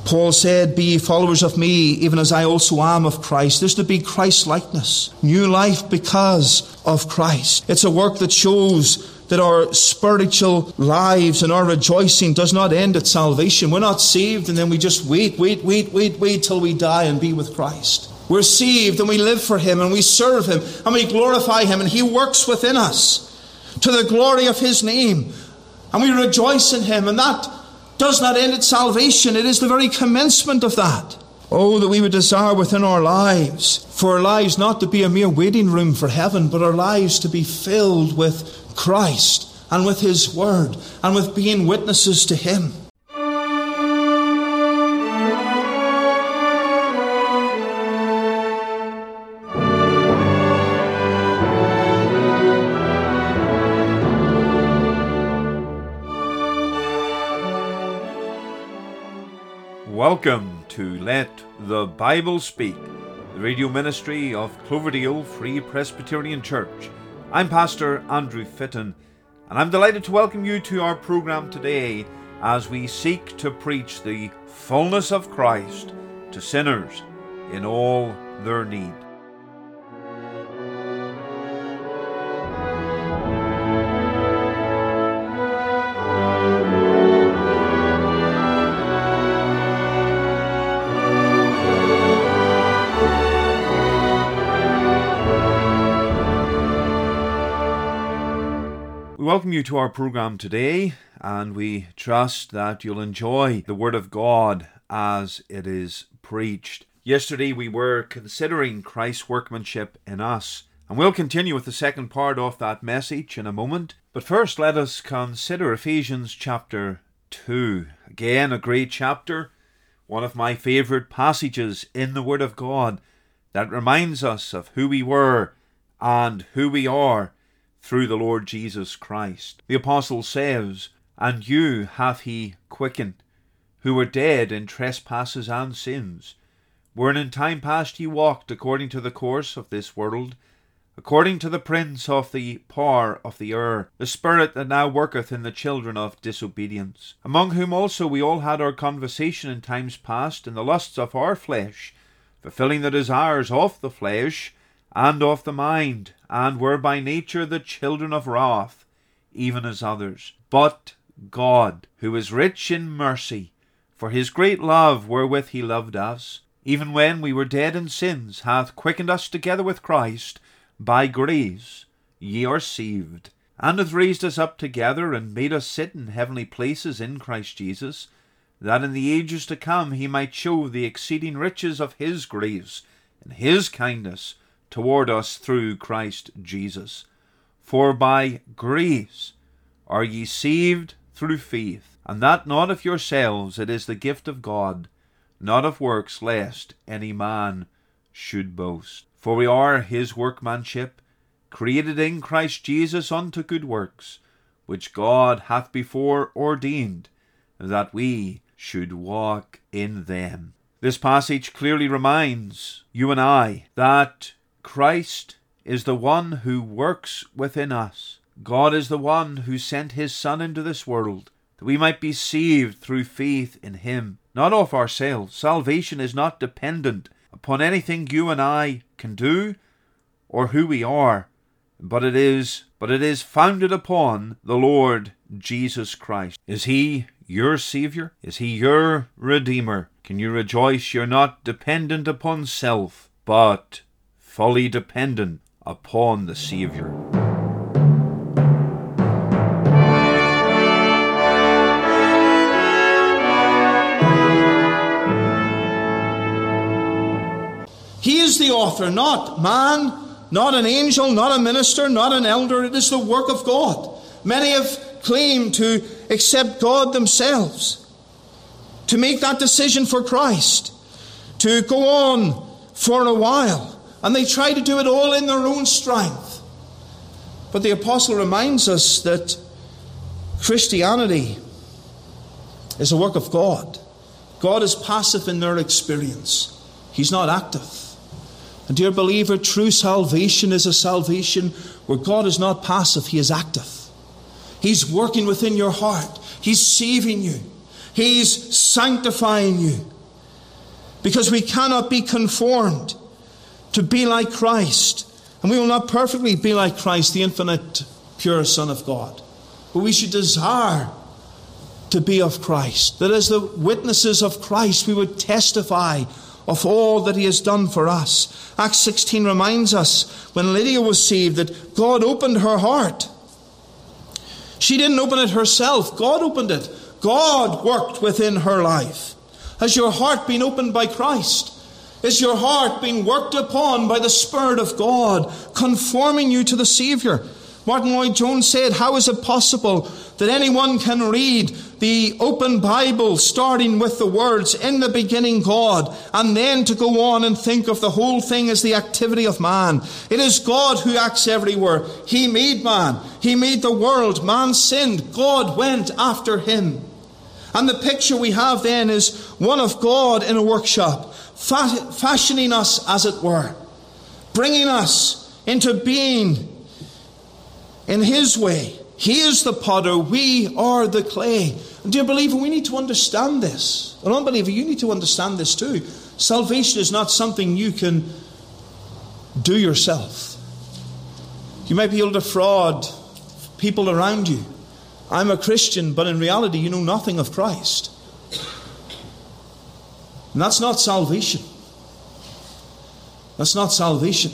Paul said, "Be ye followers of me, even as I also am of Christ." There's to be Christ-likeness, new life because of Christ. It's a work that shows that our spiritual lives and our rejoicing does not end at salvation. We're not saved and then we just wait till we die and be with Christ. We're saved and we live for Him and we serve Him and we glorify Him, and He works within us to the glory of His name. And we rejoice in Him, and that does not end at salvation. It is the very commencement of that. Oh, that we would desire within our lives, for our lives not to be a mere waiting room for heaven, but our lives to be filled with Christ and with His Word and with being witnesses to Him. Welcome to Let the Bible Speak, the radio ministry of Cloverdale Free Presbyterian Church. I'm Pastor Andrew Fitton, and I'm delighted to welcome you to our program today as we seek to preach the fullness of Christ to sinners in all their need. We welcome you to our program today, and we trust that you'll enjoy the Word of God as it is preached. Yesterday we were considering Christ's workmanship in us, and we'll continue with the second part of that message in a moment. But first let us consider Ephesians chapter 2. Again, a great chapter, one of my favourite passages in the Word of God that reminds us of who we were and who we are through the Lord Jesus Christ. The apostle says, "And you hath He quickened, who were dead in trespasses and sins, wherein in time past ye walked according to the course of this world, according to the prince of the power of the air, the spirit that now worketh in the children of disobedience, among whom also we all had our conversation in times past in the lusts of our flesh, fulfilling the desires of the flesh and of the mind, and were by nature the children of wrath, even as others. But God, who is rich in mercy, for His great love wherewith He loved us, even when we were dead in sins, hath quickened us together with Christ. By grace ye are saved, and hath raised us up together, and made us sit in heavenly places in Christ Jesus, that in the ages to come He might show the exceeding riches of His grace and His kindness toward us through Christ Jesus. For by grace are ye saved through faith, and that not of yourselves, it is the gift of God, not of works, lest any man should boast. For we are His workmanship, created in Christ Jesus unto good works, which God hath before ordained, that we should walk in them." This passage clearly reminds you and I that Christ is the one who works within us. God is the one who sent His Son into this world, that we might be saved through faith in Him, not of ourselves. Salvation is not dependent upon anything you and I can do or who we are, but it is founded upon the Lord Jesus Christ. Is He your Saviour? Is He your Redeemer? Can you rejoice you're not dependent upon self, but fully dependent upon the Saviour? He is the author, not man, not an angel, not a minister, not an elder. It is the work of God. Many have claimed to accept God themselves, to make that decision for Christ, to go on for a while. And they try to do it all in their own strength. But the apostle reminds us that Christianity is a work of God. God is passive in their experience. He's not active. And dear believer, true salvation is a salvation where God is not passive, He is active. He's working within your heart. He's saving you. He's sanctifying you. because we cannot be conformed to be like Christ. And we will not perfectly be like Christ, the infinite, pure Son of God. But we should desire to be of Christ, that as the witnesses of Christ we would testify of all that he has done for us. Acts 16 reminds us when Lydia was saved that God opened her heart. She didn't open it herself. God opened it. God worked within her life. Has your heart been opened by Christ? Is your heart being worked upon by the Spirit of God, conforming you to the Saviour? Martin Lloyd-Jones said, how is it possible that anyone can read the open Bible starting with the words, in the beginning God, and then to go on and think of the whole thing as the activity of man? It is God who acts everywhere. He made man. He made the world. Man sinned. God went after him. And the picture we have then is one of God in a workshop, fashioning us, as it were, bringing us into being in his way. He is the potter, we are the clay. And dear believer, we need to understand this. And unbeliever, you need to understand this too. Salvation is not something you can do yourself. You might be able to fraud people around you. I'm a Christian, but in reality you know nothing of Christ. And that's not salvation. That's not salvation.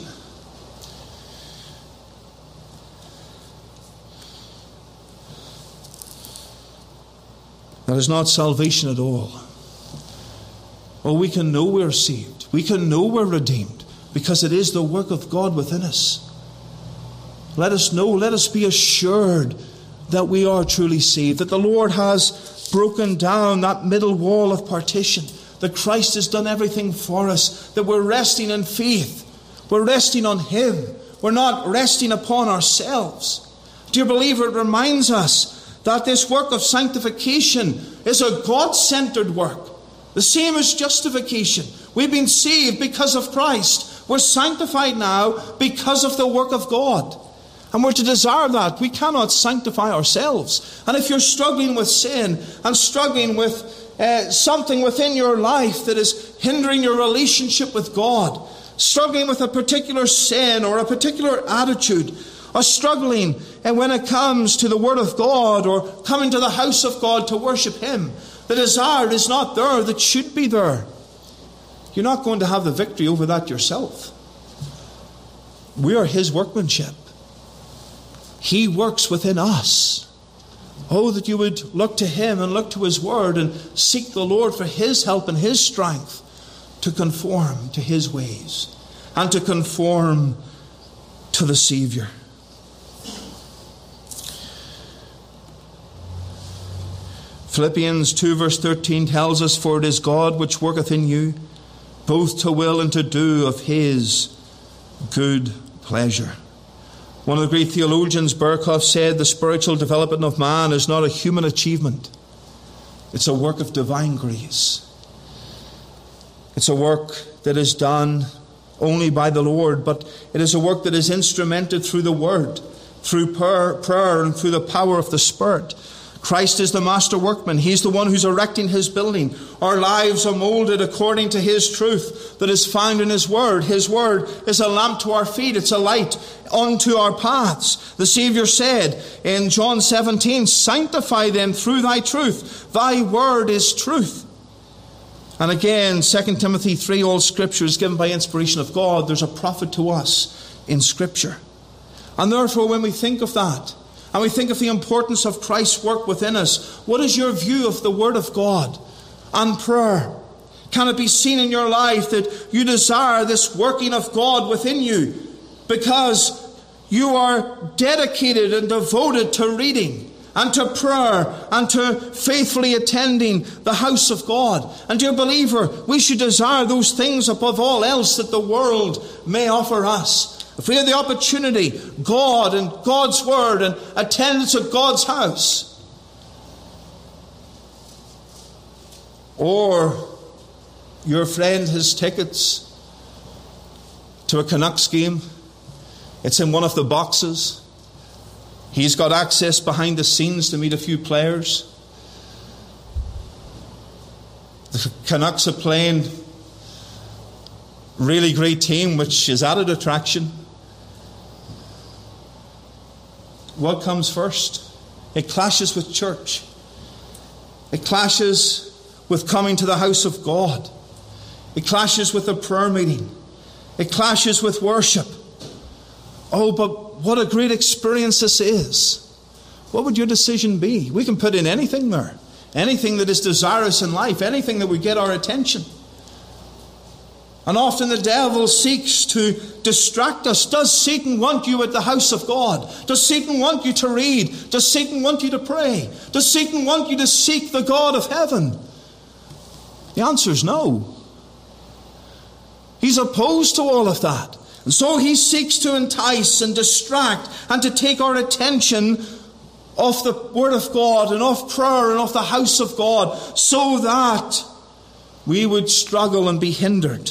That is not salvation at all. Oh, we can know we're saved. We can know we're redeemed because it is the work of God within us. Let us know, let us be assured that we are truly saved, that the Lord has broken down that middle wall of partition, that Christ has done everything for us, that we're resting in faith. We're resting on him. We're not resting upon ourselves. Dear believer, it reminds us that this work of sanctification is a God-centered work. The same as justification. We've been saved because of Christ. We're sanctified now because of the work of God. And we're to desire that. We cannot sanctify ourselves. And if you're struggling with sin and struggling with something within your life that is hindering your relationship with God, struggling with a particular sin or a particular attitude, or struggling and when it comes to the Word of God or coming to the house of God to worship him, the desire is not there that should be there. You're not going to have the victory over that yourself. We are his workmanship. He works within us. Oh, that you would look to him and look to his word and seek the Lord for his help and his strength to conform to his ways and to conform to the Saviour. Philippians 2 verse 13 tells us, for it is God which worketh in you, both to will and to do of his good pleasure. One of the great theologians, Berkhoff, said the spiritual development of man is not a human achievement. It's a work of divine grace. It's a work that is done only by the Lord, but it is a work that is instrumented through the Word, through prayer and through the power of the Spirit. Christ is the master workman. He's the one who's erecting his building. Our lives are molded according to his truth that is found in his word. His word is a lamp to our feet. It's a light unto our paths. The Saviour said in John 17, sanctify them through thy truth. Thy word is truth. And again, 2 Timothy 3, all scripture is given by inspiration of God. There's a profit to us in scripture. And therefore, when we think of that, and we think of the importance of Christ's work within us, what is your view of the Word of God and prayer? Can it be seen in your life that you desire this working of God within you because you are dedicated and devoted to reading and to prayer and to faithfully attending the house of God? And dear believer, we should desire those things above all else that the world may offer us. If we have the opportunity, God and God's Word and attendance at God's house, or your friend has tickets to a Canucks game, it's in one of the boxes, he's got access behind the scenes to meet a few players, the Canucks are playing really great team which is added attraction. What comes first? It clashes with church. It clashes with coming to the house of God. It clashes with a prayer meeting. It clashes with worship. Oh, but what a great experience this is. What would your decision be? We can put in anything there. Anything that is desirous in life. Anything that would get our attention. And often the devil seeks to distract us. Does Satan want you at the house of God? Does Satan want you to read? Does Satan want you to pray? Does Satan want you to seek the God of heaven? The answer is no. He's opposed to all of that. And so he seeks to entice and distract and to take our attention off the Word of God and off prayer and off the house of God, so that we would struggle and be hindered.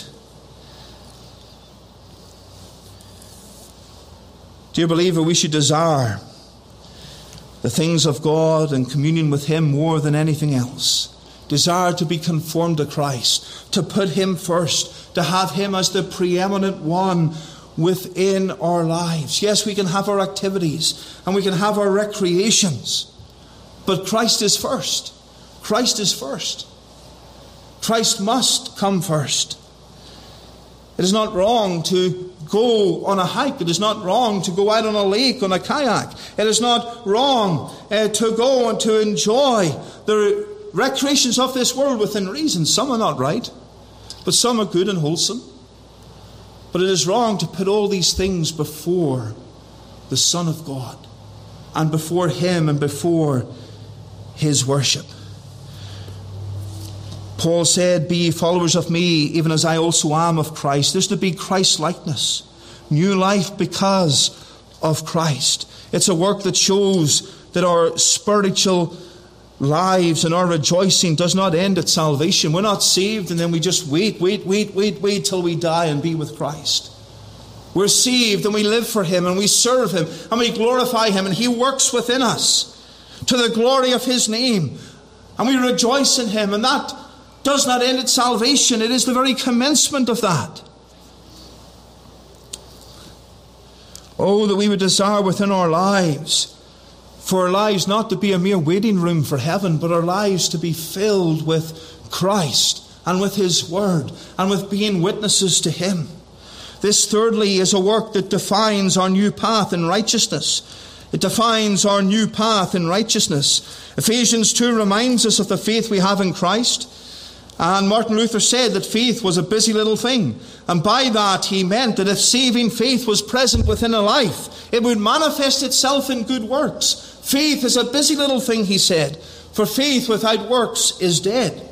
Dear believer, we should desire the things of God and communion with Him more than anything else. Desire to be conformed to Christ, to put Him first, to have Him as the preeminent one within our lives. Yes, we can have our activities and we can have our recreations, but Christ is first. Christ is first. Christ must come first. It is not wrong to go on a hike. It is not wrong to go out on a lake on a kayak. It is not wrong to go and to enjoy the recreations of this world within reason. Some are not right, but some are good and wholesome. But it is wrong to put all these things before the Son of God and before Him and before His worship. Paul said, "Be ye followers of me, even as I also am of Christ." There's to be Christ-likeness. New life because of Christ. It's a work that shows that our spiritual lives and our rejoicing does not end at salvation. We're not saved and then we just wait till we die and be with Christ. We're saved and we live for Him and we serve Him and we glorify Him, and He works within us to the glory of His name, and we rejoice in Him, and that does not end at salvation. It is the very commencement of that. Oh, that we would desire within our lives, for our lives not to be a mere waiting room for heaven, but our lives to be filled with Christ and with His Word and with being witnesses to Him. This, thirdly, is a work that defines our new path in righteousness. It defines our new path in righteousness. Ephesians 2 reminds us of the faith we have in Christ. And Martin Luther said that faith was a busy little thing. And by that he meant that if saving faith was present within a life, it would manifest itself in good works. Faith is a busy little thing, he said, for faith without works is dead.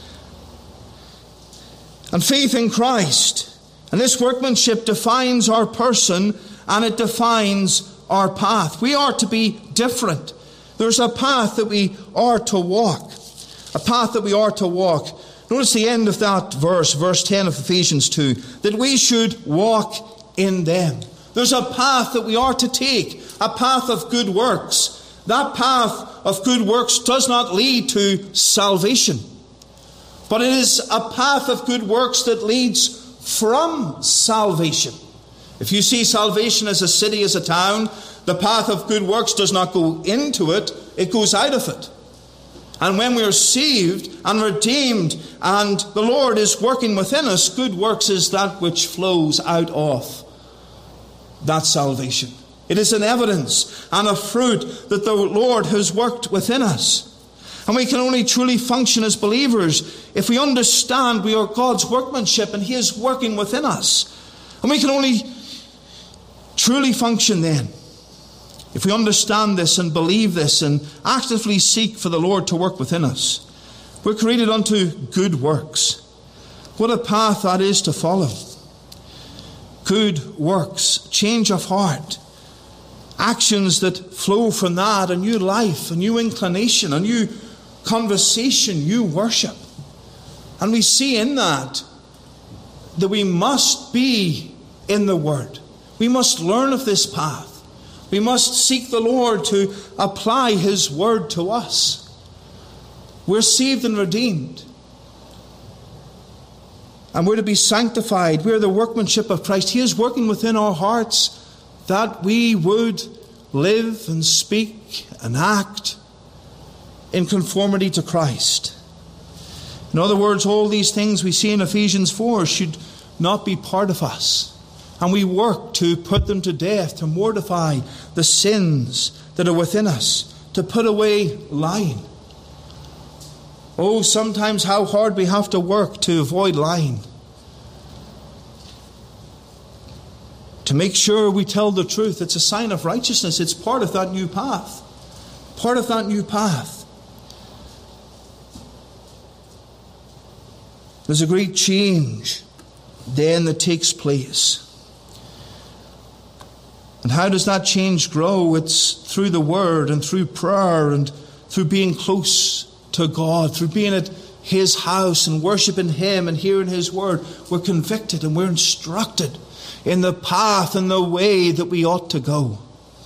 And faith in Christ and this workmanship defines our person, and it defines our path. We are to be different. There's a path that we are to walk. A path that we are to walk. Notice the end of that verse 10 of Ephesians 2, that we should walk in them. There's a path that we are to take, a path of good works. That path of good works does not lead to salvation, but it is a path of good works that leads from salvation. If you see salvation as a city, as a town, the path of good works does not go into it, it goes out of it. And when we are saved and redeemed and the Lord is working within us, good works is that which flows out of that salvation. It is an evidence and a fruit that the Lord has worked within us. And we can only truly function as believers if we understand we are God's workmanship and He is working within us. And we can only truly function then if we understand this and believe this and actively seek for the Lord to work within us. We're created unto good works. What a path that is to follow. Good works, change of heart, actions that flow from that, a new life, a new inclination, a new conversation, new worship. And we see in that we must be in the Word. We must learn of this path. We must seek the Lord to apply His Word to us. We're saved and redeemed. And we're to be sanctified. We're the workmanship of Christ. He is working within our hearts that we would live and speak and act in conformity to Christ. In other words, all these things we see in Ephesians 4 should not be part of us. And we work to put them to death, to mortify the sins that are within us, to put away lying. Oh, sometimes how hard we have to work to avoid lying. To make sure we tell the truth. It's a sign of righteousness. It's part of that new path. Part of that new path. There's a great change then that takes place. And how does that change grow? It's through the Word and through prayer and through being close to God, through being at His house and worshiping Him and hearing His Word. We're convicted and we're instructed in the path and the way that we ought to go.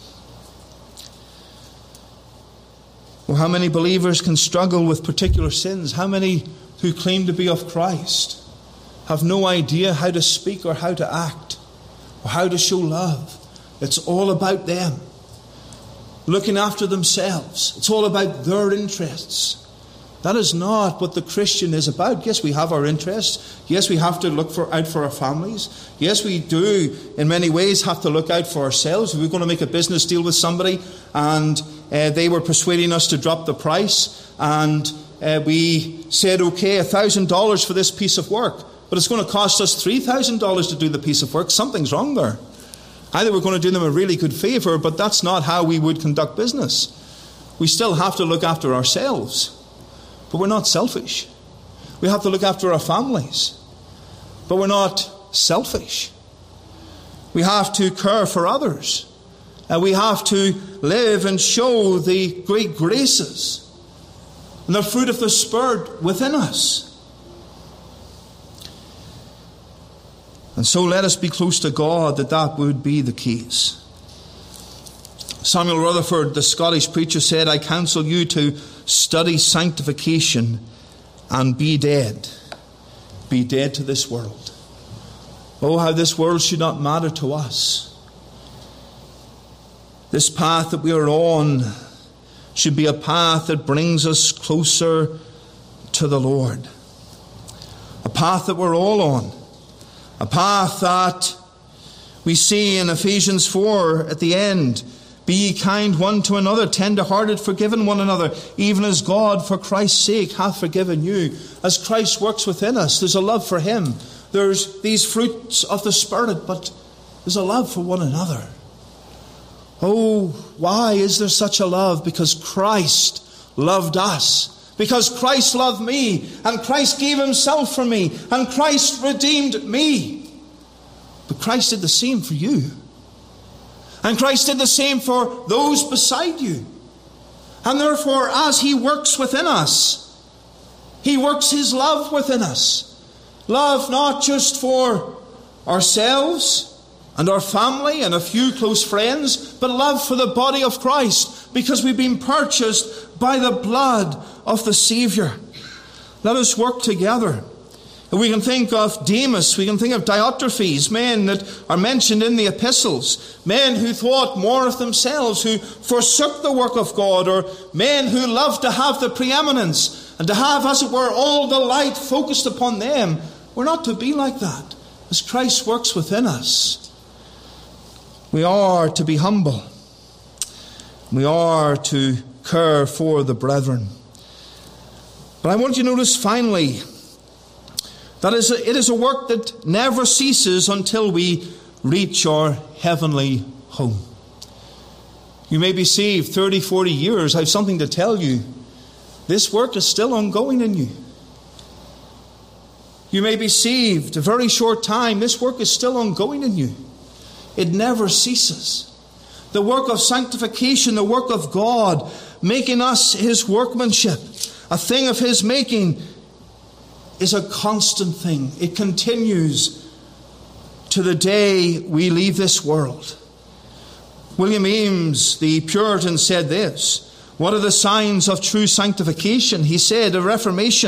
Well, how many believers can struggle with particular sins? How many who claim to be of Christ have no idea how to speak or how to act or how to show love? It's all about them, looking after themselves. It's all about their interests. That is not what the Christian is about. Yes, we have our interests. Yes, we have to look out for our families. Yes, we do, in many ways, have to look out for ourselves. If we're going to make a business deal with somebody and they were persuading us to drop the price, and we said, okay, $1,000 for this piece of work, but it's going to cost us $3,000 to do the piece of work. Something's wrong there. Either we're going to do them a really good favour, but that's not how we would conduct business. We still have to look after ourselves. But we're not selfish. We have to look after our families. But we're not selfish. We have to care for others. And we have to live and show the great graces and the fruit of the Spirit within us. And so let us be close to God, that would be the case. Samuel Rutherford, the Scottish preacher, said, I counsel you to study sanctification and be dead. Be dead to this world. Oh, how this world should not matter to us. This path that we are on should be a path that brings us closer to the Lord. A path that we're all on. A path that we see in Ephesians 4 at the end. Be ye kind one to another, tender-hearted, forgiving one another, even as God for Christ's sake hath forgiven you. As Christ works within us, there's a love for Him. There's these fruits of the Spirit, but there's a love for one another. Oh, why is there such a love? Because Christ loved us. Because Christ loved me, and Christ gave Himself for me, and Christ redeemed me. But Christ did the same for you. And Christ did the same for those beside you. And therefore, as He works within us, He works His love within us. Love not just for ourselves and our family and a few close friends, but love for the body of Christ, because we've been purchased by the blood of the Saviour. Let us work together. We can think of Demas, we can think of Diotrephes, men that are mentioned in the epistles, men who thought more of themselves, who forsook the work of God, or men who loved to have the preeminence and to have, as it were, all the light focused upon them. We're not to be like that. As Christ works within us, we are to be humble. We are to care for the brethren. But I want you to notice finally, that it is a work that never ceases until we reach our heavenly home. You may be saved 30, 40 years. I have something to tell you. This work is still ongoing in you. You may be saved a very short time. This work is still ongoing in you. It never ceases. The work of sanctification, the work of God, making us His workmanship, a thing of His making, is a constant thing. It continues to the day we leave this world. William Ames, the Puritan, said this: what are the signs of true sanctification? He said, a reformation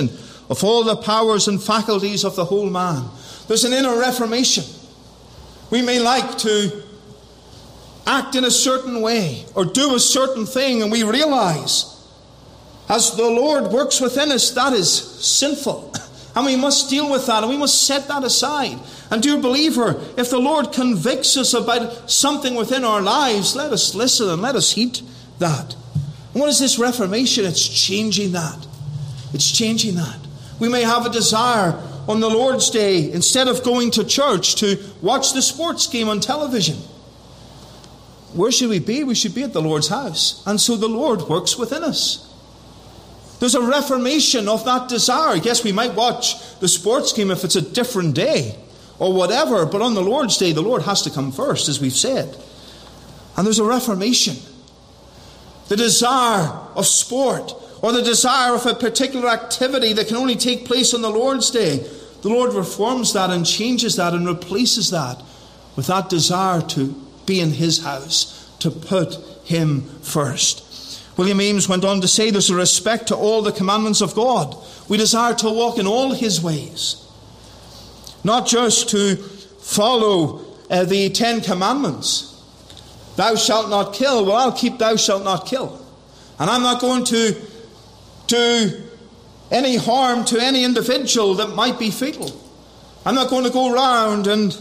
of all the powers and faculties of the whole man. There's an inner reformation. We may like to act in a certain way or do a certain thing, and we realize as the Lord works within us, that is sinful. And we must deal with that, and we must set that aside. And dear believer, if the Lord convicts us about something within our lives, let us listen and let us heed that. And what is this reformation? It's changing that. It's changing that. We may have a desire on the Lord's Day, instead of going to church, to watch the sports game on television. Where should we be? We should be at the Lord's house. And so the Lord works within us. There's a reformation of that desire. Yes, we might watch the sports game if it's a different day or whatever, but on the Lord's Day, the Lord has to come first, as we've said. And there's a reformation. The desire of sport or the desire of a particular activity that can only take place on the Lord's Day, the Lord reforms that and changes that and replaces that with that desire to be in His house, to put Him first. William Ames went on to say there's a respect to all the commandments of God. We desire to walk in all His ways. Not just to follow the 10 commandments. Thou shalt not kill. Well, I'll keep thou shalt not kill. And I'm not going to do any harm to any individual that might be fatal. I'm not going to go around and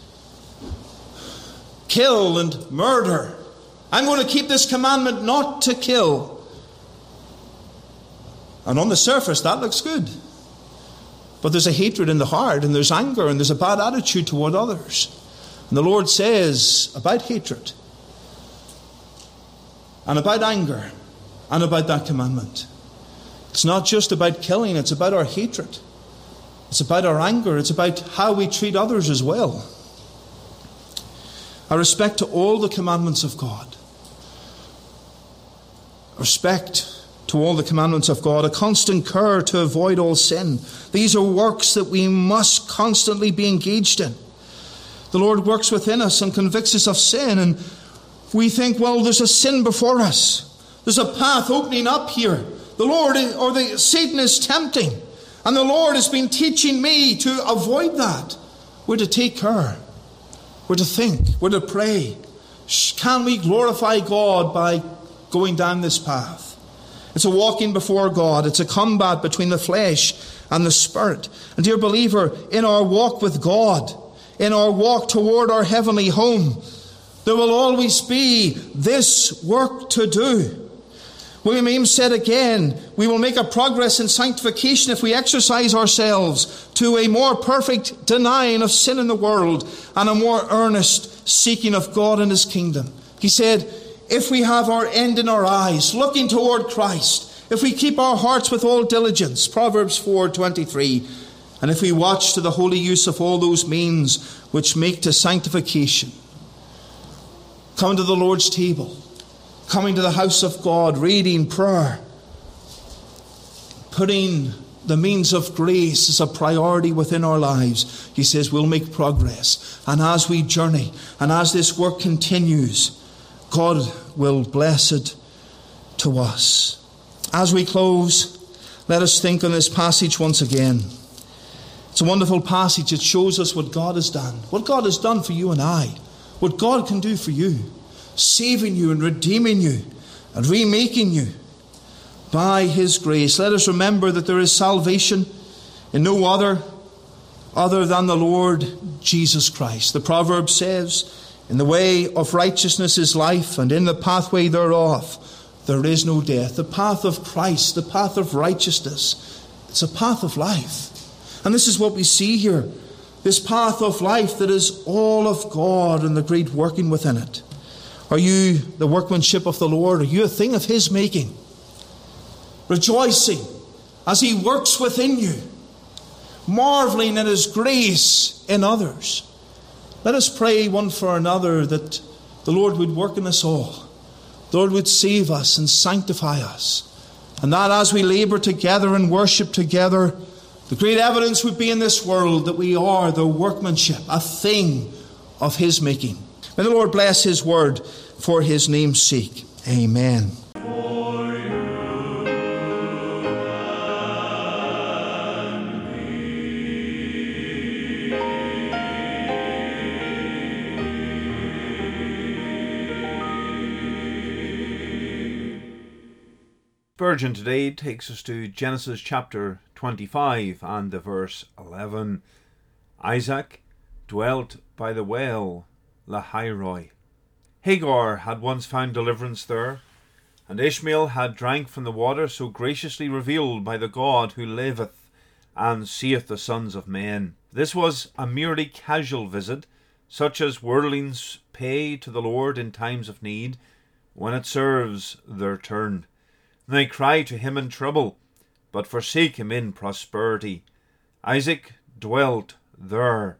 kill and murder. I'm going to keep this commandment not to kill. And on the surface, that looks good. But there's a hatred in the heart, and there's anger, and there's a bad attitude toward others. And the Lord says about hatred, and about anger, and about that commandment. It's not just about killing, it's about our hatred. It's about our anger. It's about how we treat others as well. A respect to all the commandments of God. Respect to all the commandments of God. A constant care to avoid all sin. These are works that we must constantly be engaged in. The Lord works within us and convicts us of sin, and we think, well, there's a sin before us. There's a path opening up here. The Lord, Satan is tempting, and the Lord has been teaching me to avoid that. We're to take care. We're to think. We're to pray. Can we glorify God by going down this path? It's a walking before God. It's a combat between the flesh and the spirit. And dear believer, in our walk with God, in our walk toward our heavenly home, there will always be this work to do. William Ames said again, we will make a progress in sanctification if we exercise ourselves to a more perfect denying of sin in the world and a more earnest seeking of God and His kingdom. He said, if we have our end in our eyes, looking toward Christ, if we keep our hearts with all diligence, Proverbs 4:23, and if we watch to the holy use of all those means which make to sanctification, coming to the Lord's table, coming to the house of God, reading, prayer, putting the means of grace as a priority within our lives, he says we'll make progress. And as we journey, and as this work continues, God will bless it to us. As we close, let us think on this passage once again. It's a wonderful passage. It shows us what God has done. What God has done for you and I. What God can do for you. Saving you and redeeming you and remaking you by His grace. Let us remember that there is salvation in no other than the Lord Jesus Christ. The proverb says, in the way of righteousness is life, and in the pathway thereof there is no death. The path of Christ, the path of righteousness, it's a path of life. And this is what we see here. This path of life that is all of God and the great working within it. Are you the workmanship of the Lord? Are you a thing of His making? Rejoicing as He works within you. Marveling at His grace in others. Let us pray one for another that the Lord would work in us all. The Lord would save us and sanctify us. And that as we labour together and worship together, the great evidence would be in this world that we are the workmanship, a thing of His making. May the Lord bless His word for His name's sake. Amen. Virgin today takes us to Genesis chapter 25 and the verse 11. Isaac dwelt by the well Lahairoi. Hagar had once found deliverance there, and Ishmael had drank from the water so graciously revealed by the God who liveth and seeth the sons of men. This was a merely casual visit, such as worldlings pay to the Lord in times of need, when it serves their turn. They cry to him in trouble, but forsake him in prosperity. Isaac dwelt there,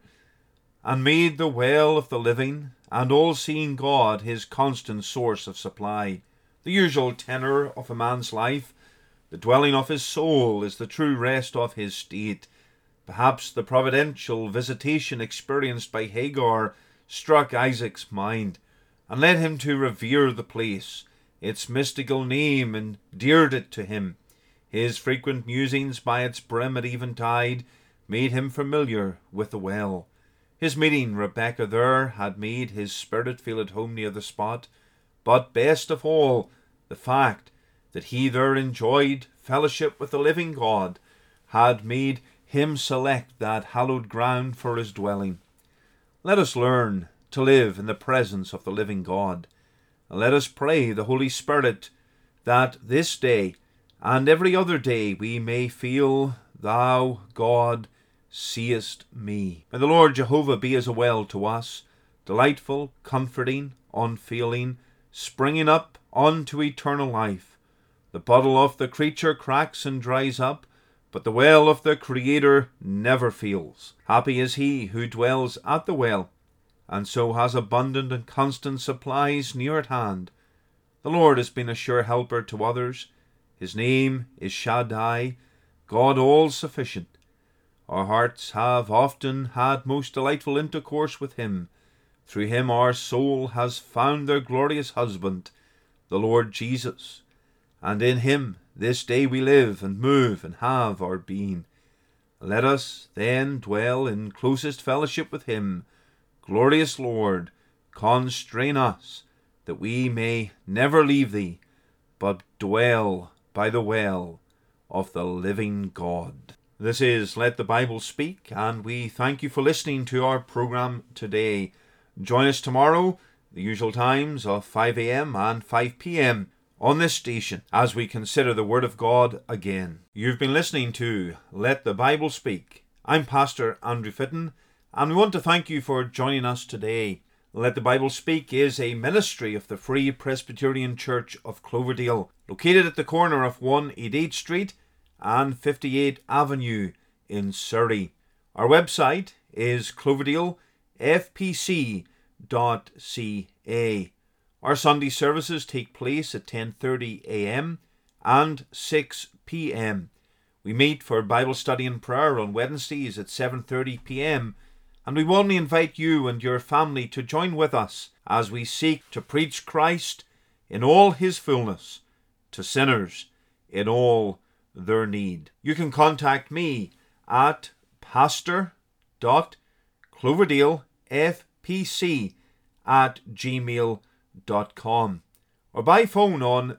and made the well of the living and all-seeing God his constant source of supply. The usual tenor of a man's life, the dwelling of his soul, is the true rest of his state. Perhaps the providential visitation experienced by Hagar struck Isaac's mind, and led him to revere the place. Its mystical name endeared it to him. His frequent musings by its brim at eventide made him familiar with the well. His meeting Rebekah there had made his spirit feel at home near the spot, but best of all, the fact that he there enjoyed fellowship with the living God had made him select that hallowed ground for his dwelling. Let us learn to live in the presence of the living God. Let us pray the Holy Spirit that this day and every other day we may feel, Thou, God, seest me. May the Lord Jehovah be as a well to us, delightful, comforting, unfailing, springing up unto eternal life. The bottle of the creature cracks and dries up, but the well of the Creator never fails. Happy is he who dwells at the well, and so has abundant and constant supplies near at hand. The Lord has been a sure helper to others. His name is Shaddai, God all-sufficient. Our hearts have often had most delightful intercourse with him. Through him our soul has found their glorious husband, the Lord Jesus. And in him this day we live and move and have our being. Let us then dwell in closest fellowship with him. Glorious Lord, constrain us, that we may never leave thee, but dwell by the well of the living God. This is Let the Bible Speak, and we thank you for listening to our program today. Join us tomorrow, the usual times of 5 a.m. and 5 p.m. on this station, as we consider the Word of God again. You've been listening to Let the Bible Speak. I'm Pastor Andrew Fitton, and we want to thank you for joining us today. Let the Bible Speak is a ministry of the Free Presbyterian Church of Cloverdale, located at the corner of 188 Street and 58 Avenue in Surrey. Our website is cloverdalefpc.ca. Our Sunday services take place at 10:30 a.m. and 6 p.m. We meet for Bible study and prayer on Wednesdays at 7:30 p.m. and we warmly invite you and your family to join with us as we seek to preach Christ in all his fullness to sinners in all their need. You can contact me at pastor.cloverdalefpc@gmail.com or by phone on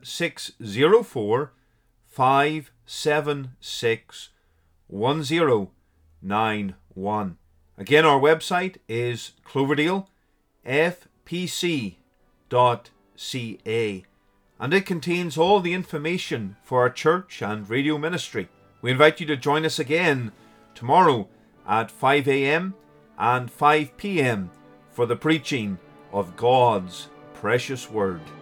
604-576-1091. Again, our website is cloverdalefpc.ca, and it contains all the information for our church and radio ministry. We invite you to join us again tomorrow at 5 a.m. and 5 p.m. for the preaching of God's precious Word.